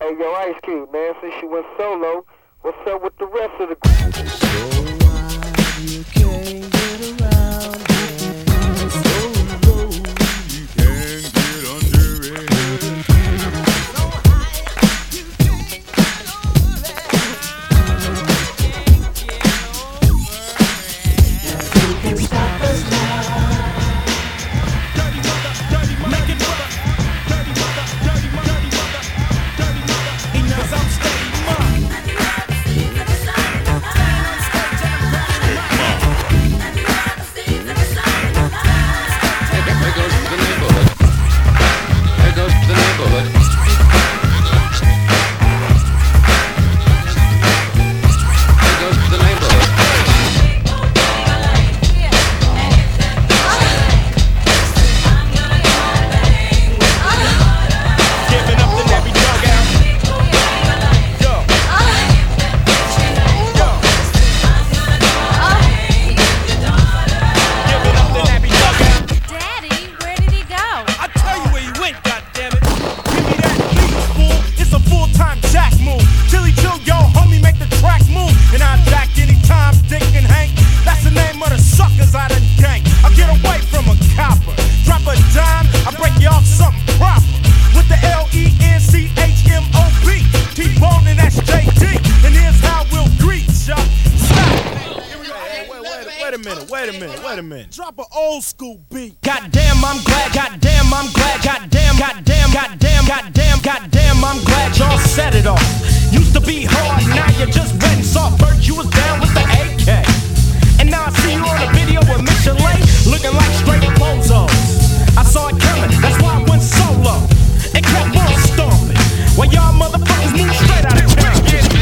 Hey, yo, Ice Cube, man, since you went solo, what's up with the rest of the group? So why you can't get around here? So low, you can't get under it. So high, you can't get over it. Who can stop us now? Dirty mother, dirty mother, make it mother. Dirty mother, dirty mother, dirty mother, dirty mother. He knows I'm steady, mom. Wait a minute. Drop an old school beat. Goddamn, I'm glad. Goddamn, I'm glad. Goddamn, goddamn, goddamn, goddamn, goddamn, I'm glad y'all set it off. Used to be hard, now you're just wet and soft. First you was down with the AK, and now I see you on a video with Michelin, looking like straight bozos. I saw it coming, that's why I went solo and kept on stomping. While y'all motherfuckers move straight out of town.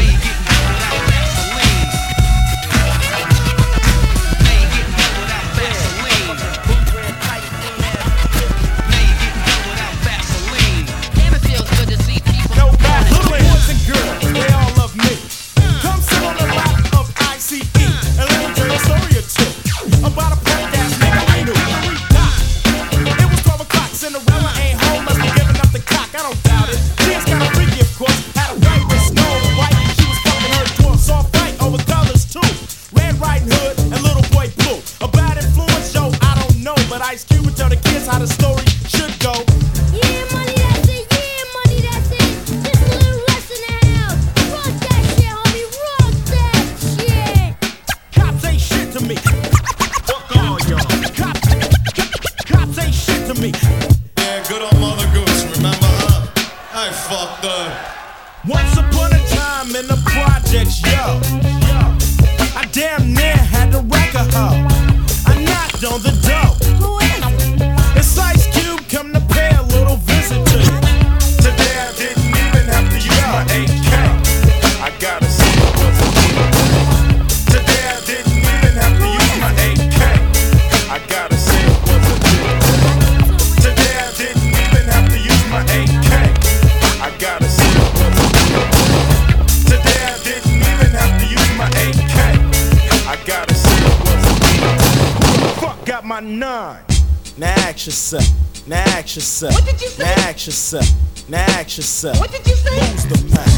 Ice Cube would tell the kids how the story should go. Yeah, money, that's it. Yeah, money, that's it. Just a little less in the house. Rock that shit, homie. Rock that shit. Cops ain't shit to me. Fuck all y'all. Cops ain't shit to me. Yeah, good old Mother Goose, remember her? I fucked up. Once upon a time in the projects, yo, I damn near had to wreck a hoe. I knocked on the door. Who is it? It's Ice Cube, come to pay a little visit to you. Today I didn't even have to use my AK. I gotta say it was a deal. Today I didn't even have to use my AK. I gotta say it was a deal. Today I didn't even have to use my AK. I gotta say it was a deal. Today I didn't even have to use my AK. I gotta say it was a deal. Fuck got my 9. Now ask yourself. Now ask yourself. What did you say? Now ask yourself. Now ask yourself. What did you say? Who's the man?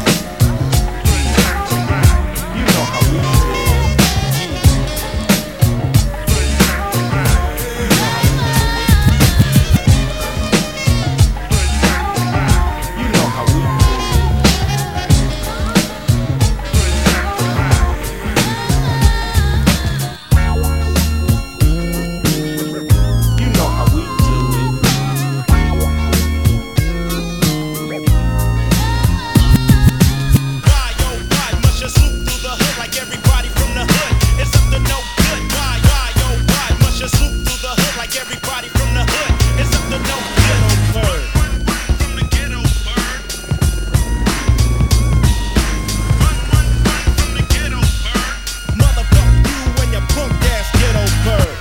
You know how we do. You know how we do. You know how we do it. Why, oh why, must you swoop through the hood like everybody from the hood? It's up to no good. Why, oh why, must you swoop through the hood like everybody from the hood? It's up to no good. Bird. From the ghetto bird. Run from the ghetto bird. Motherfuck you and your punk ass ghetto bird.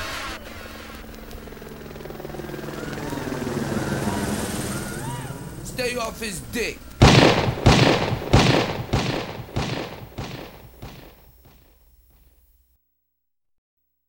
Stay off his dick.